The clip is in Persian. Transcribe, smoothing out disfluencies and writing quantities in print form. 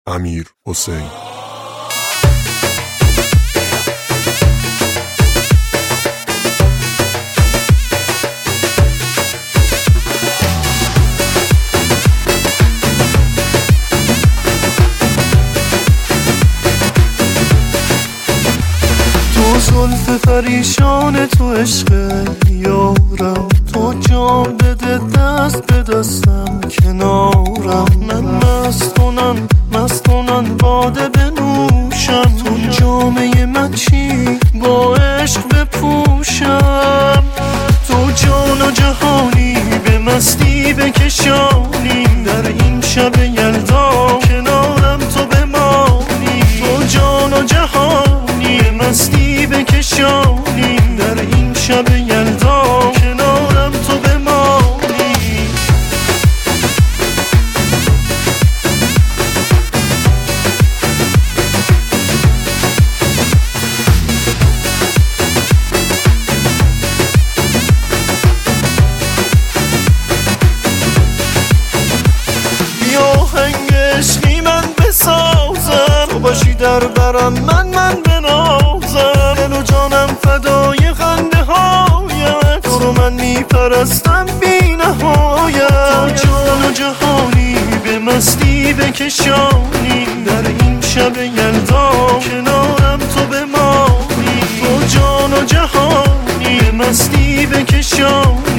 امیر حسین. تو زلف پریشان تو عشق یارم، تو جام بده دست به دستم کنارم. من مستونم باده بنوشم، تو جامعه من چی با عشق بپوشم. تو جان و جهانی به مستی بکشانی، در این شب یلدا کنارم تو بمانی. تو جان و جهانی به مستی بکشانی، در این شب یلدا کنارم تو بمانی. بیا هنگ عشقی من بسازم، تو باشی در برم من بنازم. دل و جانم فدای خنده هایت، تو رو من میپرستم بی نهایت. تو جان و جهانی به مستی بکشانی، در این شب یلدا کنارم تو بمانی. تو جان و جهانی به مستی بکشانی،